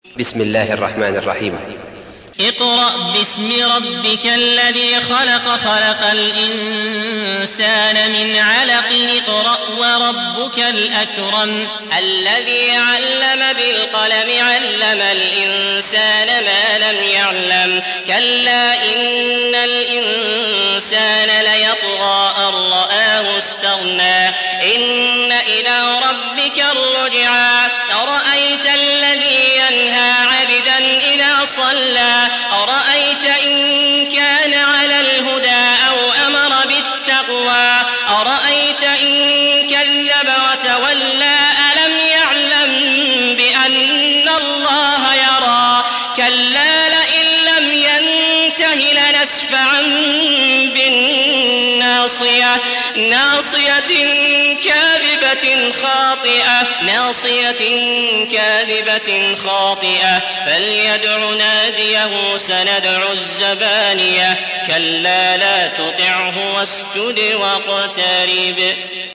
بسم الله الرحمن الرحيم. اقرأ باسم ربك الذي خلق، خلق الإنسان من علق. اقرأ وربك الأكرم الذي علم بالقلم، علم الإنسان ما لم يعلم. كلا إن الإنسان ليطغى أن رآه استغنى. إن إلى ربك الرجعى. أرأيت الذي ينهى عبدا إذا صلى. أرأيت إن كان على الهدى أو أمر بالتقوى. أرأيت إن كذب وتولى. ألم يعلم بأن الله يرى. كلا لئن لم ينته لنسفعا بالناصية، ناصية كاذبة خاطئة فليدع ناديه سندع الزبانية. كلا لا تطعه واسجد واقترب.